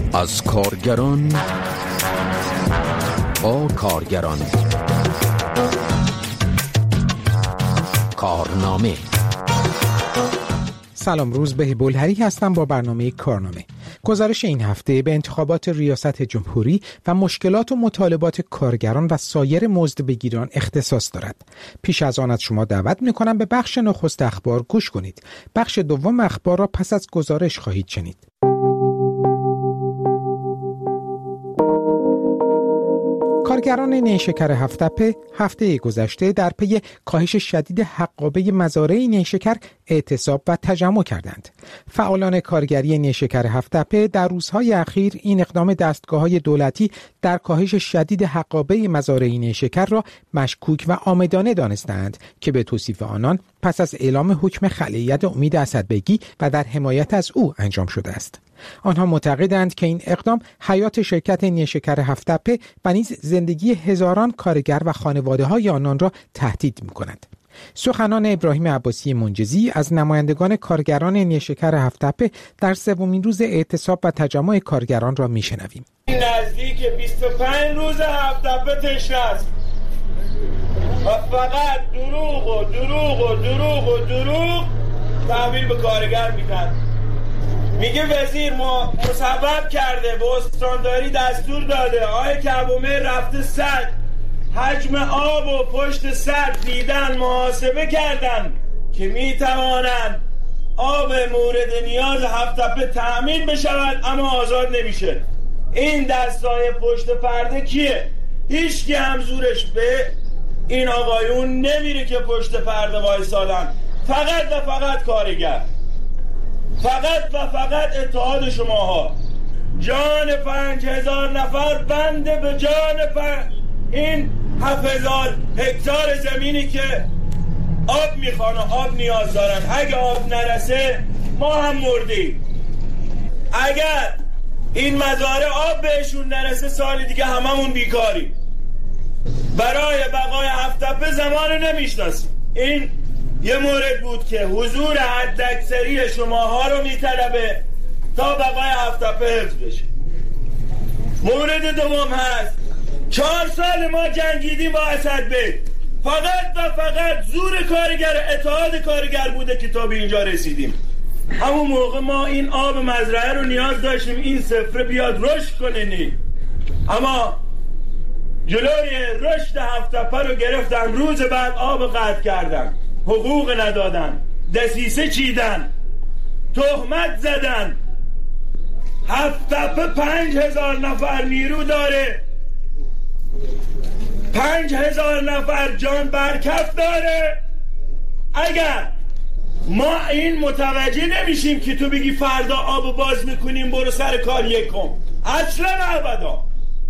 از کارگران با کارگران. کارنامه. سلام، روزبه بلهری هستم با برنامه کارنامه. گزارش این هفته به انتخابات ریاست جمهوری و مشکلات و مطالبات کارگران و سایر مزدبگیران اختصاص دارد. پیش از آن از شما دعوت می‌کنم به بخش نخست اخبار گوش کنید. بخش دوم اخبار را پس از گزارش خواهید شنید. کارگران نیشکر هفت‌تپه هفته گذشته در پی کاهش شدید حقابه مزارع نیشکر اعتصاب و تجمع کردند. فعالان کارگری نیشکر هفت‌تپه در روزهای اخیر این اقدام دستگاه‌های دولتی در کاهش شدید حقابه مزارع نیشکر را مشکوک و عامدانه دانستند که به توصیف آنان پس از اعلام حکم خلیعت امید اسدبگی و در حمایت از او انجام شده است. آنها معتقدند که این اقدام حیات شرکت نیشکر هفت‌تپه و نیز زندگی هزاران کارگر و خانواده‌های آنان را تهدید می‌کند. سخنان ابراهیم عباسی منجزی از نمایندگان کارگران نیشکر هفت‌تپه در سومین روز اعتصاب و تجمع کارگران را میشنویم. نزدیک 25 روز هفت‌تپه تشنه است و فقط دروغ تحویل به کارگر میدن. میگه وزیر ما مصوب کرده، به استانداری دستور داده، آقای کبومه رفته سد حجم آب و پشت سد دیدن، محاسبه کردن که میتوانند آب مورد نیاز هفت‌تپه تأمین بشود اما آزاد نمیشه. این دستای پشت پرده کیه؟ هیچکی هم زورش به این آقایون نمیره که پشت پرده وایسادن. فقط و فقط کارگر، فقط و فقط اتحاد شماها. جان 5000 نفر بنده به جان این 7000 هکتار زمینی که آب میخوان و آب نیاز دارن. اگه آب نرسه ما هم مردیم. اگر این مزارع آب بهشون نرسه سال دیگه هممون بیکاریم. برای بقای هفت‌تپه زمان نمیشناسیم. این یه مورد بود که حضور حداکثری شماها رو میطلبه تا بقای هفت‌تپه حفظ بشه. مورد دوم هست 4 سال ما جنگیدیم با اسدبگ، فقط و فقط زور کارگر، اتحاد کارگر بوده که تا به اینجا رسیدیم. همون موقع ما این آب مزرعه رو نیاز داشتیم این سفره بیاد رشد کنه، اما جلوی رشد هفت‌تپه رو گرفتن، روز بعد آب قطع کردن، حقوق ندادن، دسیسه چیدن، تهمت زدن. هفت‌تپه 5000 نفر نیرو داره، 5000 نفر جان برکف داره. اگر ما این متوجه نمیشیم که تو بگی فردا آب باز میکنیم برو سر کار یکم، اصلا ابدا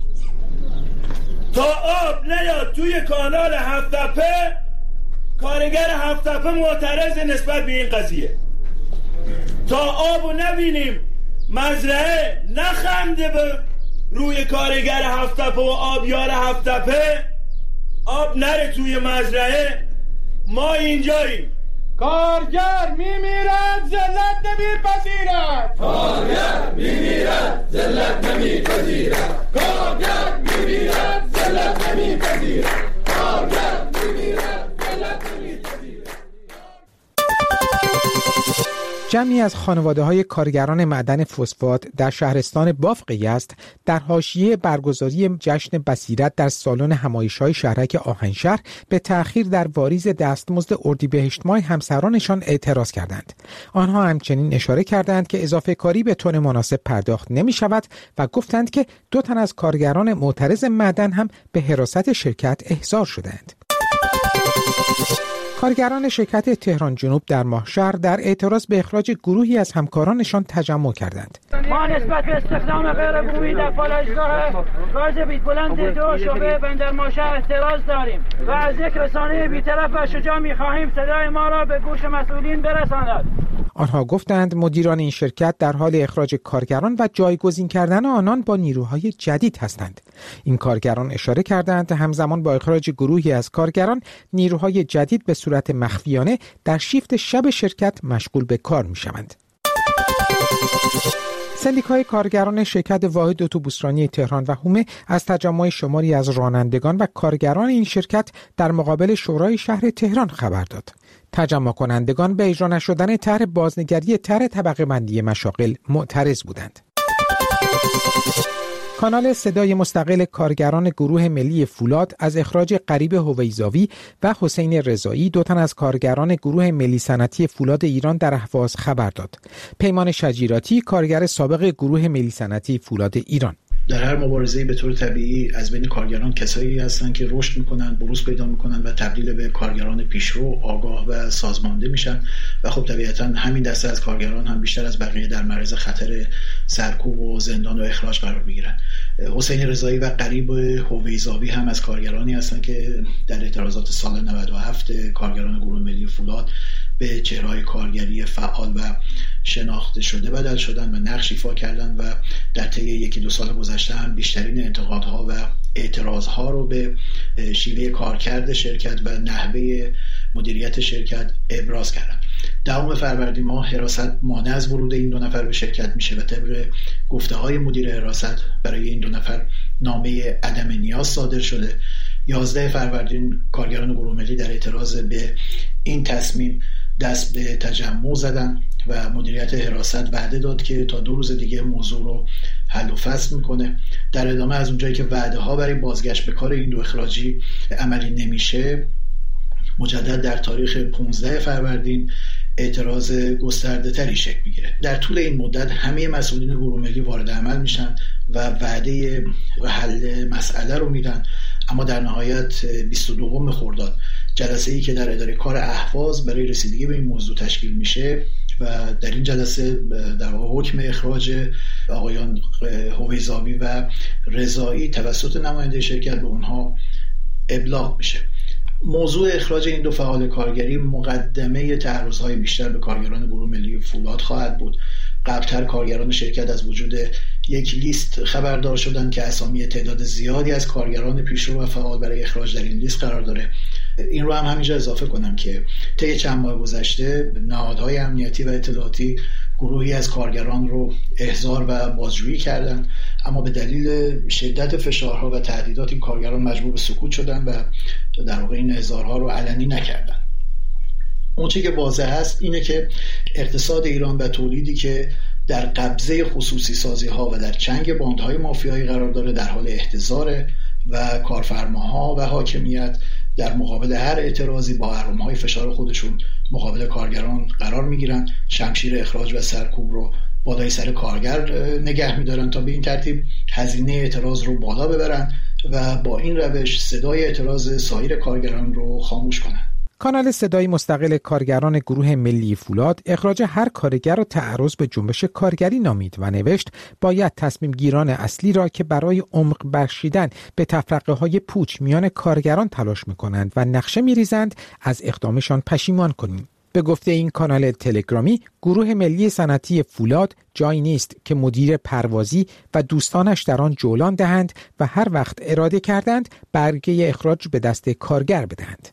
تا آب نیاد توی کانال هفت‌تپه کارگر هفت‌تپه معترض نسبت به این قضیه. تا آبو نبینیم مزرعه نخنده به روی کارگر هفت‌تپه و آبیار هفت‌تپه، آب نره توی مزرعه، ما اینجاییم. کارگر میمیرد ذلت نمیپذیرد، کارگر میمیرد ذلت نمیپذیرد، کارگر میمیرد ذلت نمیپذیرد، کارگر میمیرد ذلت نمیپذیرد. جمعی از خانواده‌های کارگران معدن فسفات در شهرستان بافق یزد در حاشیه برگزاری جشن بصیرت در سالن همایش‌های شهرک آهنشهر به تأخیر در واریز دستمزد اردیبهشت ماه همسرانشان اعتراض کردند. آنها همچنین اشاره کردند که اضافه کاری به تن مناسب پرداخت نمی‌شود و گفتند که 2 تن از کارگران معترض معدن هم به حراست شرکت احضار شدند. کارگران شرکت تهران جنوب در ماهشهر در اعتراض به اخراج گروهی از همکارانشان تجمع کردند. ما نسبت به استخدام غیر بومی در پالایشگاه گاز بیت‌بلند 2 شعبه بندر ماهشهر اعتراض داریم و از یک رسانه بی‌طرف و شجاع می‌خواهیم صدای ما را به گوش مسئولین برساند. آنها گفتند مدیران این شرکت در حال اخراج کارگران و جایگزین کردن آنان با نیروهای جدید هستند. این کارگران اشاره کردند همزمان با اخراج گروهی از کارگران، نیروهای جدید به صورت مخفیانه در شیفت شب شرکت مشغول به کار می‌شوند. سندیکای کارگران شرکت واحد اتوبوسرانی تهران و هومه از تجمع شماری از رانندگان و کارگران این شرکت در مقابل شورای شهر تهران خبر داد. تجمع کنندگان به اجرا نشدن طرح بازنگری طرح طبقه بندی مشاغل معترض بودند. کانال صدای مستقل کارگران گروه ملی فولاد از اخراج غریب هویزاوی و حسین رضایی، 2 تن از کارگران گروه ملی صنعتی فولاد ایران در اهواز خبر داد. پیمان شجیراتی، کارگر سابق گروه ملی صنعتی فولاد ایران: در هر مبارزه‌ای به طور طبیعی از بین کارگران کسایی هستن که رشد میکنن، بروز پیدا میکنن و تبدیل به کارگران پیشرو، آگاه و سازمانده میشن و خب طبیعتا همین دسته از کارگران هم بیشتر از بقیه در معرض خطر سرکوب و زندان و اخراج قرار میگیرن. حسین رضایی و غریب هویزاوی هم از کارگرانی هستن که در اعتراضات سال 97 کارگران گروه ملی فولاد به چهره‌های کارگری فعال و شناخته شده بدل شدن و نقش ایفا کردن و در طی 1-2 سال گذشته هم بیشترین انتقادها و اعتراضها رو به شیوه کارکرد شرکت و نحوه مدیریت شرکت ابراز کردن. 10 فروردین ماه حراست مانع از ورود این 2 نفر به شرکت میشه و طبق گفته‌های مدیر حراست برای این 2 نفر نامه عدم نیاز صادر شده. 11 فروردین کارگران گروه ملی در اعتراض به این تصمیم دست به تجمع زدن و مدیریت حراست وعده داد که تا 2 روز دیگه موضوع رو حل و فصل میکنه. در ادامه از اونجایی که وعده ها برای بازگشت به کار این 2 اخراجی عملی نمیشه، مجدد در تاریخ 15 فروردین اعتراض گسترده تری شکل میگیره. در طول این مدت همه مسئولین گروه ملی وارد عمل میشن و وعده حل مسئله رو میدن، اما در نهایت 22 خرداد جلسه‌ای که در اداره کار اهواز برای رسیدگی به این موضوع تشکیل میشه و در این جلسه در حکم اخراج آقایان هویزاوی و رضایی توسط نماینده شرکت به اونها ابلاغ میشه. موضوع اخراج این 2 فعال کارگری مقدمه تعرض‌های بیشتر به کارگران گروه ملی فولاد خواهد بود. قبلتر کارگران شرکت از وجود یک لیست خبردار شدند که اسامی تعداد زیادی از کارگران پیشرو و فعال برای اخراج در این لیست قرار داره. این رو هم همینجا اضافه کنم که طی چند ماه گذشته نهادهای امنیتی و اطلاعاتی گروهی از کارگران رو احضار و بازجویی کردند، اما به دلیل شدت فشارها و تهدیدات این کارگران مجبور به سکوت شدن و در واقع این احضارها رو علنی نکردن. اون چیزی که واضح هست اینه که اقتصاد ایران و تولیدی که در قبضه خصوصی سازی ها و در چنگ باندهای مافیایی قرار داره در حال احتضار و کارفرماها و حاکمیت در مقابل هر اعتراضی با اهرم‌های فشار خودشون مقابل کارگران قرار میگیرن، شمشیر اخراج و سرکوب رو بالای سر کارگر نگه میدارن تا به این ترتیب هزینه اعتراض رو بالا ببرن و با این روش صدای اعتراض سایر کارگران رو خاموش کنن. کانال صدای مستقل کارگران گروه ملی فولاد اخراج هر کارگر را تعرض به جنبش کارگری نامید و نوشت باید تصمیم گیران اصلی را که برای عمق بخشیدن به تفرقه های پوچ میان کارگران تلاش میکنند و نقشه میریزند از اقدامشان پشیمان کنیم. به گفته این کانال تلگرامی، گروه ملی صنعتی فولاد جایی نیست که مدیر پروازی و دوستانش در آن جولان دهند و هر وقت اراده کردند برگه اخراج به دست کارگر بدهند.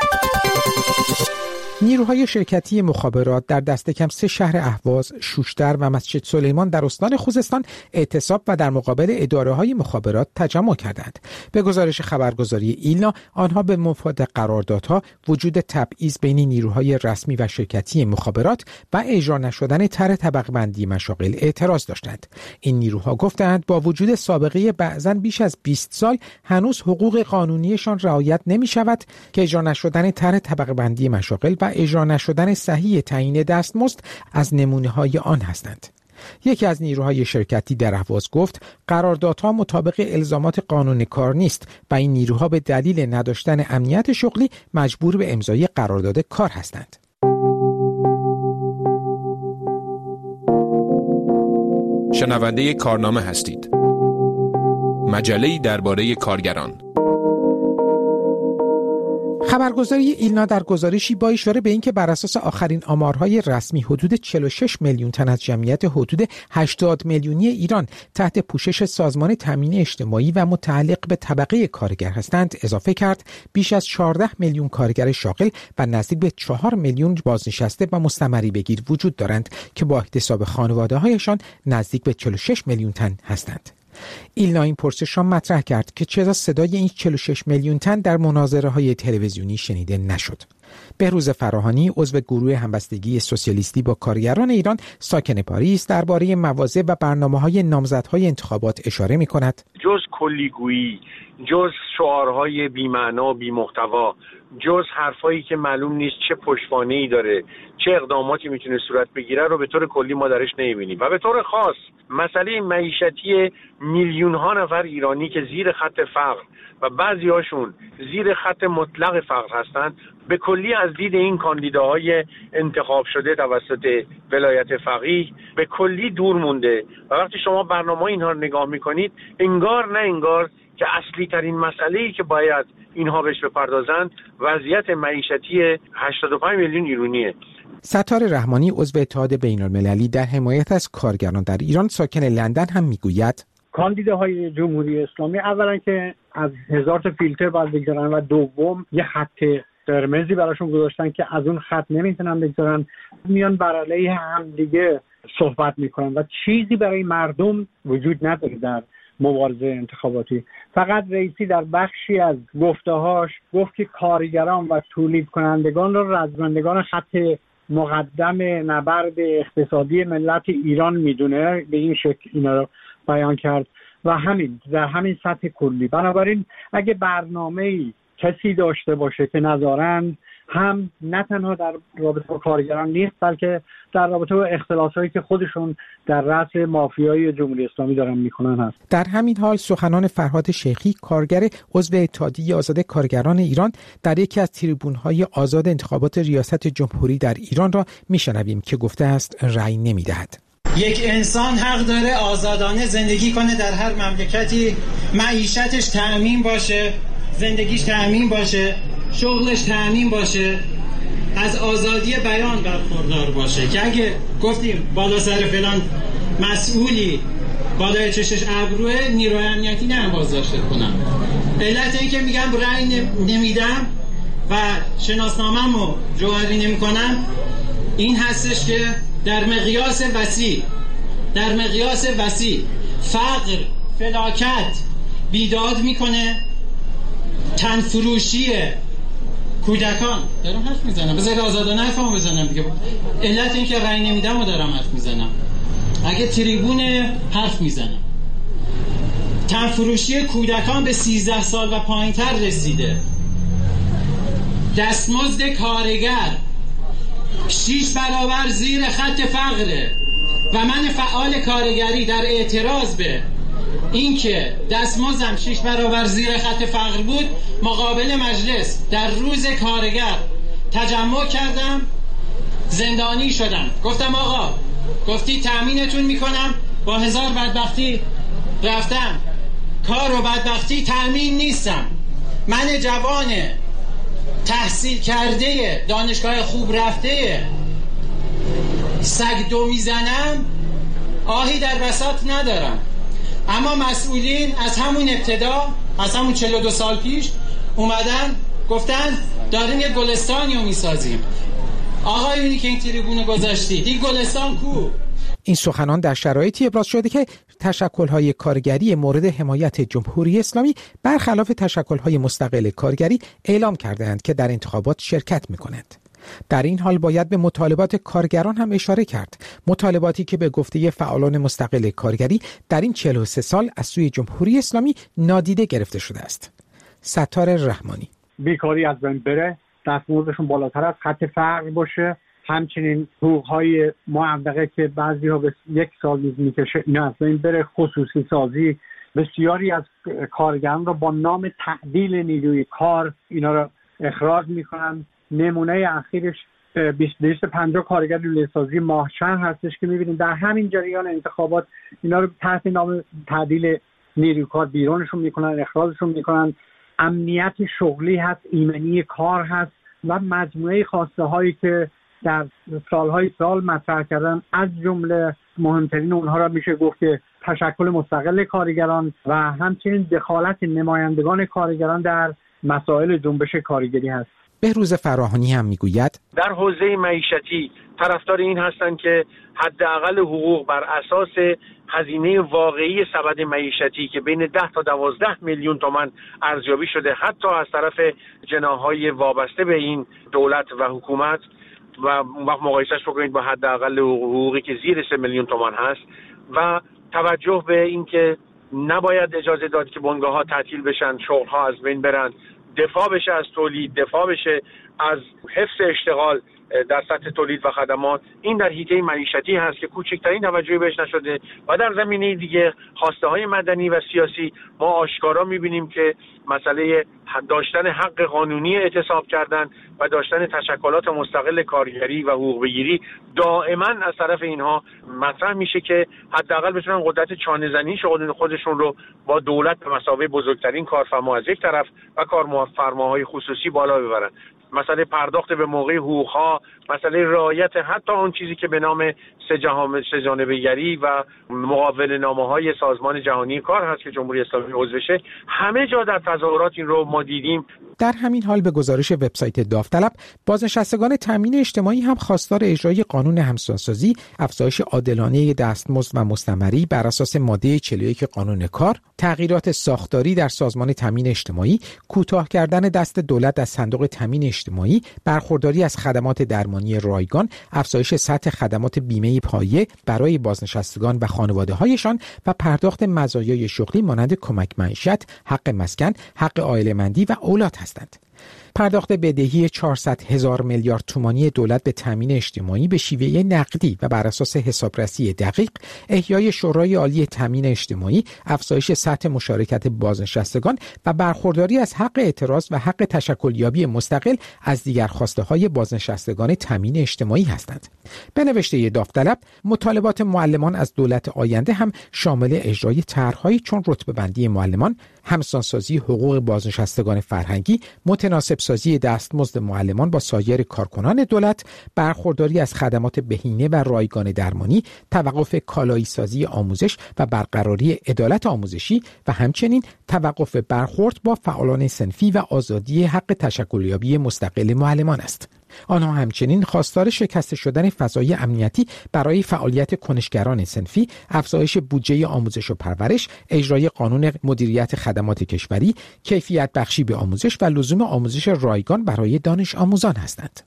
نیروهای شرکتی مخابرات در دست کم 3 شهر اهواز، شوشتر و مسجد سلیمان در استان خوزستان اعتصاب و در مقابل اداره‌های مخابرات تجمع کردند. به گزارش خبرگزاری ایلنا، آنها به مفاد قراردادها، وجود تبعیض بین نیروهای رسمی و شرکتی مخابرات و اجرا نشدن طرح طبقه بندی مشاغل اعتراض داشتند. این نیروها گفتند با وجود سابقه بعضاً بیش از 20 سال هنوز حقوق قانونیشان رعایت نمی‌شود که اجرا نشدن طرح طبقه بندی مشاغل و اجرا نشدن صحیح تعیین دستمزد از نمونه‌های آن هستند. یکی از نیروهای شرکتی در اهواز گفت قراردادها مطابق الزامات قانون کار نیست و این نیروها به دلیل نداشتن امنیت شغلی مجبور به امضای قرارداد کار هستند. شنونده کارنامه هستید. مجله‌ای درباره کارگران. خبرگزاری ایلنا در گزارشی با اشاره به اینکه بر اساس آخرین آمارهای رسمی حدود 46 میلیون تن از جمعیت حدود 80 میلیونی ایران تحت پوشش سازمان تامین اجتماعی و متعلق به طبقه کارگر هستند اضافه کرد بیش از 14 میلیون کارگر شاغل و نزدیک به 4 میلیون بازنشسته و مستمری بگیر وجود دارند که با احتساب خانواده‌هایشان نزدیک به 46 میلیون تن هستند. ایلنا این پرسش را مطرح کرد که چرا صدای این 46 میلیون تن در مناظره‌های تلویزیونی شنیده نشد. بهروز فراهانی عضو گروه همبستگی سوسیالیستی با کارگران ایران ساکن پاریس درباره مواضع و برنامه‌های نامزدهای انتخابات اشاره می‌کند. جز کلیگویی، جز شعارهای بی‌معنا و بی‌محتوا، جز حرفایی که معلوم نیست چه پشتوانه‌ای داره، چه اقداماتی میتونه صورت بگیره رو به طور کلی ما درش نمی‌بینیم. و به طور خاص مسئله معیشتی میلیون‌ها نفر ایرانی که زیر خط فقر و بعضی‌هاشون زیر خط مطلق فقر هستند به کلی از دید این کاندیداهای انتخاب شده توسط ولایت فقیه به کلی دور مونده و وقتی شما برنامه اینها رو نگاه میکنید انگار نه انگار که اصلی ترین مسئله‌ای که باید اینها بهش بپردازند وضعیت معیشتی 85 میلیون ایرانیه. ستار رحمانی عضو اتحاد بین‌المللی در حمایت از کارگران در ایران ساکن لندن هم میگوید کاندیداهای جمهوری اسلامی اولا که از 1000 تا فیلتر باید بگذارن و دوم یه خط قرمزی براشون گذاشتن که از اون خط نمیتونن بگذارن، میان بر علیه هم دیگه صحبت میکنن و چیزی برای مردم وجود نداره در مبارزه انتخاباتی. فقط رئیسی در بخشی از گفته‌هاش گفت که کارگران و تولید کنندگان را رزمندگان خط مقدم نبرد اقتصادی ملت ایران میدونه، به این شکل اینا رو بیان کرد و همین در همین سطح کلی. بنابراین اگه برنامه‌ای کسی داشته باشه که نذارن، هم نه تنها در رابطه با کارگران نیست بلکه در رابطه با اختلاسایی که خودشون در رأس مافیای جمهوری اسلامی دارن میکنن هست. در همین حال سخنان فرهاد شیخی کارگر عضو اتحادیه آزاد کارگران ایران در یکی از تریبون‌های آزاد انتخابات ریاست جمهوری در ایران را میشنویم که گفته است رأی نمیدهد. یک انسان حق داره آزادانه زندگی کنه در هر مملکتی، معیشتش تأمین باشه، زندگیش تأمین باشه، شغلش تأمین باشه، از آزادی بیان برخوردار باشه که اگه گفتیم بالا سر فلان مسئولی بالای چشش ابروه نیروی امنیتی نه بازداشت کنم. علت این که میگم رأی نمیدم و شناسنامه‌مو جوهری نمیکنم این هستش که در مقیاس وسیع فقر، فلاکت بیداد میکنه، تنفروشی کودکان. دارم حرف میزنم، بذار آزادانه حرفمو بزنم دیگه. علت این که رأی نمیدم و دارم حرف میزنم، اگه تریبون حرف میزنم. تنفروشی کودکان به 13 سال و پایینتر رسیده. دستمزد کارگر 6 برابر زیر خط فقره و من فعال کارگری در اعتراض به این که دستمزدم 6 برابر زیر خط فقر بود مقابل مجلس در روز کارگر تجمع کردم، زندانی شدم. گفتم آقا گفتی تأمینتون میکنم، با 1000 بدبختی رفتم کار و بدبختی تأمین نیستم. من جوان تحصیل کرده دانشگاه خوب رفته سگ دو میزنم، آهی در بساط ندارم. اما مسئولین از همون ابتدا، از همون 42 سال پیش اومدن گفتن داریم یه گلستانی رو میسازیم. آقایونی که این تریبون گذاشتید این گلستان کو؟ این سخنان در شرایطی ابراز شده که تشکل‌های کارگری مورد حمایت جمهوری اسلامی برخلاف تشکل‌های مستقل کارگری اعلام کردند که در انتخابات شرکت می‌کنند. در این حال باید به مطالبات کارگران هم اشاره کرد، مطالباتی که به گفته فعالان مستقل کارگری در این 43 سال از سوی جمهوری اسلامی نادیده گرفته شده است. ستار رحمانی: بیکاری از بین بره، دستمزدشون بالاتر از خط فقر باشه، همچنین حقوق‌های معوقه که بعضی‌ها به 1 سال میکشه اینا از بین بره، خصوصی سازی. بسیاری از کارگران رو با نام تعدیل نیروی کار اینا رو اخراج میکنن. نمونه اخیرش 250 کارگر لوله سازی ماهچند هستش که می‌بینیم در همین جریان انتخابات اینا رو تحت نام تعدیل نیروی کار بیرونشون میکنن، اخراجشون میکنن. امنیت شغلی هست، ایمنی کار هست و مجموعه خواسته هایی که در سالهای سال مطرح کردن. از جمله مهمترین اونها را میشه گفت که تشکل مستقل کارگران و همچنین دخالت نمایندگان کارگران در مسائل جنبش کارگری هست. بهروز فراهانی هم میگوید در حوزه معیشتی طرفدار این هستند که حداقل حقوق بر اساس هزینه واقعی سبد معیشتی که بین 10 تا 12 میلیون تومان ارزیابی شده، حتی از طرف جناح‌های وابسته به این دولت و حکومت، و اون وقت مقایسهش بکنید با حداقل حقوقی که زیر 3 میلیون تومان هست، و توجه به اینکه نباید اجازه داد که بنگاه‌ها تعطیل بشن، شغل‌ها از بین برن، دفاع بشه از تولید، دفاع بشه از حفظ اشتغال در سطح تولید و خدمات. این در حیطه معیشتی هست که کوچکترین توجهی بهش نشده. و در زمینه دیگه خواسته های مدنی و سیاسی ما آشکارا می‌بینیم که مسئله داشتن حق قانونی اعتصاب کردن و داشتن تشکلات مستقل کارگری و حقوق بگیری دائما از طرف اینها مطرح میشه که حداقل بتونن قدرت چانه‌زنی خودشون رو با دولت به مثابه بزرگترین کارفرما از یک طرف و کارفرماهای خصوصی بالا ببرن. مسئله پرداخت به موقع حقوق‌ها، مسئله رعایت حتی اون چیزی که به نام سه جانبه‌گری و مقابل نامه‌های سازمان جهانی کار هست که جمهوری اسلامی عضوشه، همه جا در تظاهرات این رو ما دیدیم. در همین حال به گزارش وبسایت داوطلب، بازنشستگان تامین اجتماعی هم خواستار اجرای قانون همسانسازی، افزایش عادلانه دستمزد و مستمری بر اساس ماده 41 قانون کار، تغییرات ساختاری در سازمان تامین اجتماعی، کوتاه کردن دست دولت از صندوق تامین اجتماعی، برخورداری از خدمات درمانی رایگان، افزایش سطح خدمات بیمه پایه برای بازنشستگان و خانواده‌هایشان و پرداخت مزایای شغلی مانند کمک معیشت، حق مسکن، حق عائله‌مندی و اولاد هستند. پرداخت بدهی 400,000 میلیارد تومانی دولت به تامین اجتماعی به شیوه نقدی و بر اساس حسابرسی دقیق، احیای شورای عالی تامین اجتماعی، افزایش سطح مشارکت بازنشستگان و برخورداری از حق اعتراض و حق تشکلیابی مستقل از دیگر خواسته‌های بازنشستگان تامین اجتماعی هستند. به نوشته داوطلب، مطالبات معلمان از دولت آینده هم شامل اجرای طرح‌هایی چون رتبه‌بندی معلمان، همسانسازی حقوق بازنشستگان فرهنگی، متناسب سازی دستمزد معلمان با سایر کارکنان دولت، برخورداری از خدمات بهینه و رایگان درمانی، توقف کالایی سازی آموزش و برقراری عدالت آموزشی و همچنین توقف برخورد با فعالان صنفی و آزادی حق تشکلیابی مستقل معلمان است. آنها همچنین خواستار شکسته شدن فضای امنیتی برای فعالیت کنشگران صنفی، افزایش بودجه آموزش و پرورش، اجرای قانون مدیریت خدمات کشوری، کیفیت بخشی به آموزش و لزوم آموزش رایگان برای دانش آموزان هستند.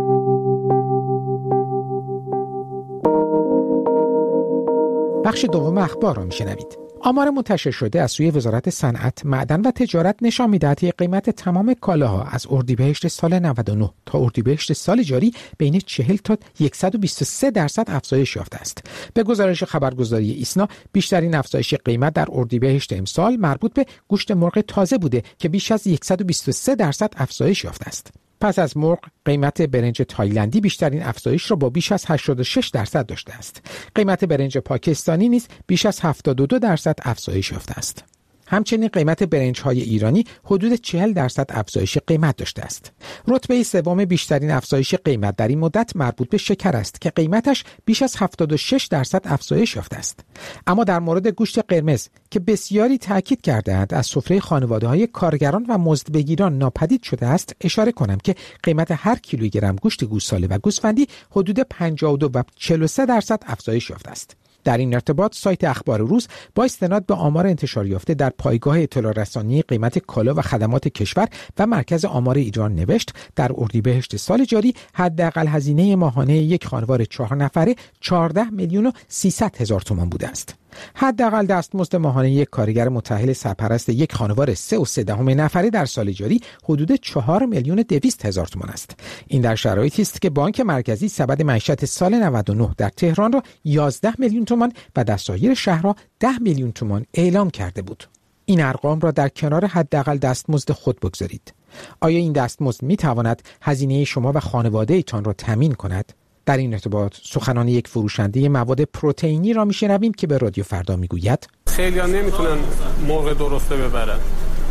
بخش دوم اخبار را میشنوید. آمار منتشر شده از سوی وزارت صنعت، معدن و تجارت نشان می‌دهد که قیمت تمام کالاها از اردیبهشت سال 99 تا اردیبهشت سال جاری بین 40 تا 123% افزایش یافته است. به گزارش خبرگزاری ایسنا، بیشترین افزایش قیمت در اردیبهشت امسال مربوط به گوشت مرغ تازه بوده که بیش از 123% افزایش یافته است. پس از مرغ، قیمت برنج تایلندی بیشترین افزایش را با بیش از 86% داشته است. قیمت برنج پاکستانی نیز بیش از 72% افزایش یافته است. همچنین قیمت برنج‌های ایرانی حدود 40% افزایش قیمت داشته است. رتبه سوم بیشترین افزایش قیمت در این مدت مربوط به شکر است که قیمتش بیش از 76% افزایش یافته است. اما در مورد گوشت قرمز که بسیاری تاکید کرده‌اند از سفره خانواده‌های کارگران و مزدبگیران ناپدید شده است، اشاره کنم که قیمت هر کیلوگرم گوشت گوساله و گوسفندی حدود 52 و 43% افزایش یافته است. در این ارتباط سایت اخبار روز با استناد به آمار انتشار یافته در پایگاه اطلاع رسانی قیمت کالا و خدمات کشور و مرکز آمار ایران نوشت در اردیبهشت سال جاری حداقل هزینه ماهانه یک خانوار 4 نفره 14,300,000 تومان بوده است. حداقل دستمزد ماهانه یک کارگر متأهل سرپرست یک خانوار 3.3 نفره در سال جاری حدود 4,200,000 تومان است. این در شرایطی است که بانک مرکزی سبد معیشت سال 99 در تهران را 11 میلیون تومان و در سایر شهرها 10 میلیون تومان اعلام کرده بود. این ارقام را در کنار حداقل دستمزد خود بگذارید. آیا این دستمزد می تواند هزینه شما و خانواده ایتان را تامین کند؟ در این ارتباط سخنان یک فروشنده مواد پروتئینی را میشنویم که به رادیو فردا میگوید خیلی‌ها نمیتونن مرغ درسته ببرن.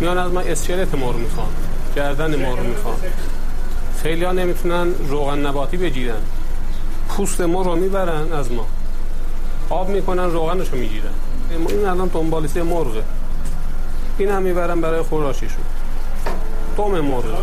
میان از ما اسکلت ما رو میخوان، گردن ما رو میخوان. خیلی ها نمیتونن روغن نباتی بگیرن، پوست ما رو میبرن از ما، آب میکنن روغنش رو میگیرن. این الان دنبالیسه مرغه، این هم میبرن برای خوراشیشون، دم مرغه.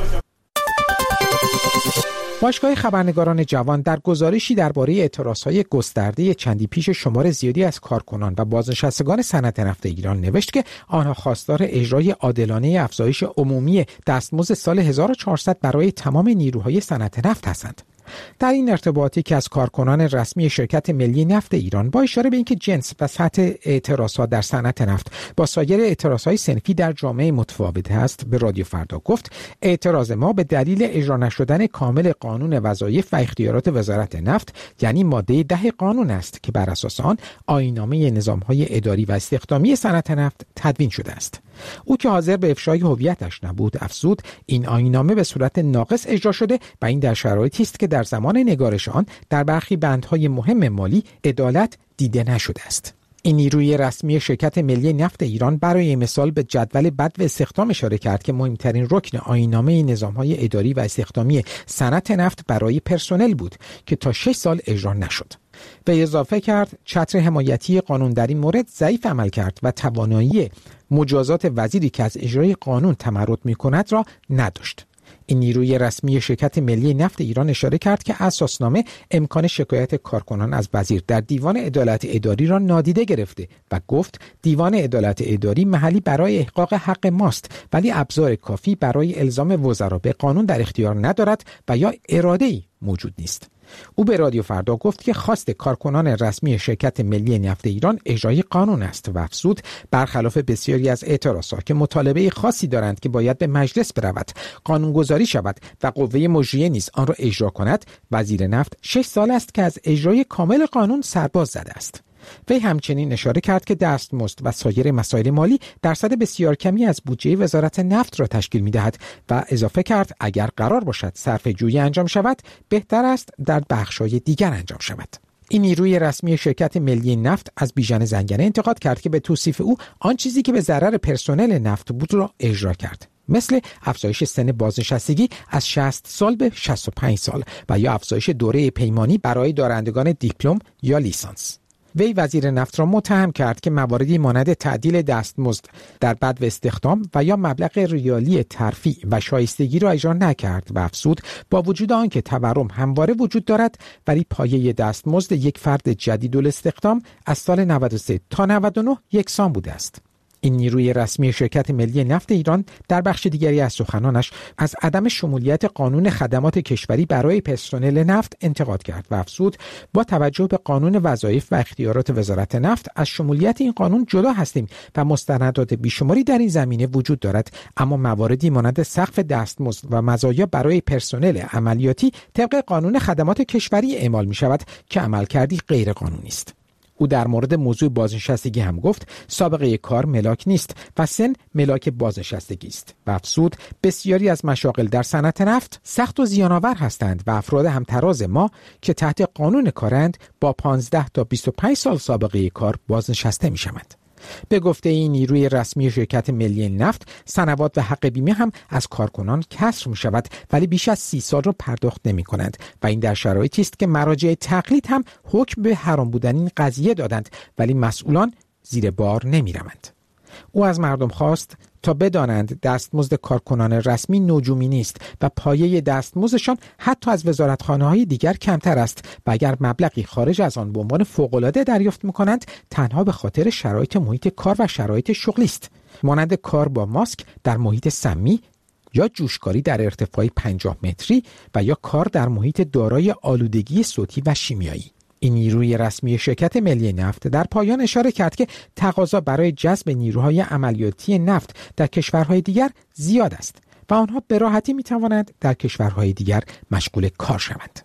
باشگاه خبرنگاران جوان در گزارشی درباره اعتراضهای گسترده چندی پیش شمار زیادی از کارکنان و بازنشستگان صنعت نفت ایران نوشت که آنها خواستار اجرای عادلانه افزایش عمومی دستمزد سال 1400 برای تمام نیروهای صنعت نفت هستند. در این ارتباطی که از کارکنان رسمی شرکت ملی نفت ایران با اشاره به اینکه جنس و سطح اعتراضات در صنعت نفت با سایر اعتراضهای صنفی در جامعه متفاوت است، به رادیو فردا گفت اعتراض ما به دلیل اجرا نشدن کامل قانون وظایف و اختیارات وزارت نفت، یعنی ماده 10 قانون است که بر اساس آن آیین‌نامه نظام‌های اداری و استخدامی صنعت نفت تدوین شده است. او که حاضر به افشای هویتش نبود افزود این آیین‌نامه به صورت ناقص اجرا شده و این در شرایطی است که در زمان نگارش آن در برخی بندهای مهم مالی عدالت دیده نشده است. این نیروی رسمی شرکت ملی نفت ایران برای مثال به جدول بدو استخدام اشاره کرد که مهمترین رکن آیین‌نامه نظام‌های اداری و استخدامی صنعت نفت برای پرسنل بود که تا 6 سال اجرا نشد. و اضافه کرد چتر حمایتی قانون در این مورد ضعیف عمل کرد و توانایی مجازات وزیری که از اجرای قانون تمرد می‌کند را نداشت. این نیروی رسمی شرکت ملی نفت ایران اشاره کرد که اساسنامه امکان شکایت کارکنان از وزیر در دیوان عدالت اداری را نادیده گرفته و گفت دیوان عدالت اداری محلی برای احقاق حق ماست، ولی ابزار کافی برای الزام وزرا به قانون در اختیار ندارد و یا اراده‌ای موجود نیست. او به رادیو فردا گفت که خواست کارکنان رسمی شرکت ملی نفت ایران اجرای قانون است و افزود برخلاف بسیاری از اعتراضات که مطالبه خاصی دارند که باید به مجلس برود، قانونگذاری شود و قوه مجریه نیز آن را اجرا کند، وزیر نفت 6 سال است که از اجرای کامل قانون سرباز زده است. وی همچنین اشاره کرد که دستمزد و سایر مسائل مالی درصد بسیار کمی از بودجه وزارت نفت را تشکیل می‌دهد و اضافه کرد اگر قرار باشد صرفه‌جویی انجام شود بهتر است در بخش‌های دیگر انجام شود. این نیروی رسمی شرکت ملی نفت از بیژن زنگنه انتقاد کرد که به توصیف او آن چیزی که به ضرر پرسنل نفت بود را اجرا کرد، مثل افزایش سن بازنشستگی از 60 سال به 65 سال و یا افزایش دوره پیمانی برای دارندگان دیپلم یا لیسانس. وی وزیر نفت را متهم کرد که مواردی مانند تعدیل دستمزد در بدو استخدام و یا مبلغ ریالی ترفیع و شایستگی را اجرا نکرد و افزود با وجود آنکه تورم همواره وجود دارد ولی پایه دستمزد یک فرد جدیدالاستخدام از سال 93 تا 99 یکسان بوده است. این نیروی رسمی شرکت ملی نفت ایران در بخش دیگری از سخنانش از عدم شمولیت قانون خدمات کشوری برای پرسنل نفت انتقاد کرد و افزود با توجه به قانون وظایف و اختیارات وزارت نفت از شمولیت این قانون جدا هستیم و مستندات بیشماری در این زمینه وجود دارد، اما مواردی مانند سقف دستمزد و مزایا برای پرسنل عملیاتی طبق قانون خدمات کشوری اعمال می شود که عملکردی غیر قانونی است. او در مورد موضوع بازنشستگی هم گفت سابقه کار ملاک نیست و سن ملاک بازنشستگی است و افزود بسیاری از مشاغل در صنعت نفت سخت و زیان‌آور هستند و افراد همتراز ما که تحت قانون کارند با 15 تا 25 سال سابقه کار بازنشسته می‌شوند. به گفته این نیروی رسمی شرکت ملی نفت سنوات و حق بیمه هم از کارکنان کسر می شود ولی بیش از 30 سال را پرداخت نمی کنند و این در شرایطی است که مراجع تقلید هم حکم به حرام بودن این قضیه دادند ولی مسئولان زیر بار نمی روند. او از مردم خواست تا بدانند دستمزد کارکنان رسمی نجومی نیست و پایه دستمزدشان حتی از وزارتخانه‌های دیگر کمتر است و اگر مبلغی خارج از آن به عنوان فوق‌العاده دریافت می‌کنند تنها به خاطر شرایط محیط کار و شرایط شغلی است، مانند کار با ماسک در محیط سمی یا جوشکاری در ارتفاع 50 متری و یا کار در محیط دارای آلودگی صوتی و شیمیایی. این نیروی رسمی شرکت ملی نفت در پایان اشاره کرد که تقاضا برای جذب نیروهای عملیاتی نفت در کشورهای دیگر زیاد است و آنها به راحتی می توانند در کشورهای دیگر مشغول کار شوند.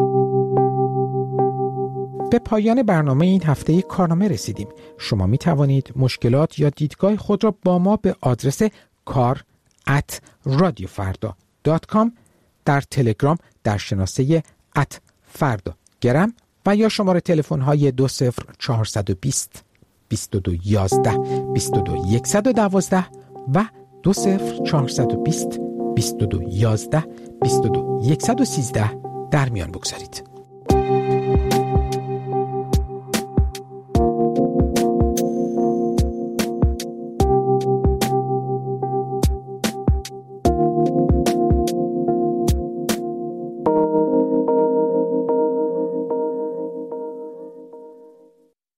به پایان برنامه این هفته کارنامه رسیدیم. شما می توانید مشکلات یا دیدگاه خود را با ما به آدرس kar@radiofarda.com در تلگرام در شناسه @fardagram و یا شماره تلفن های 20420 2211 22112 و 20 420 22 11 22 113 در میان بگذارید.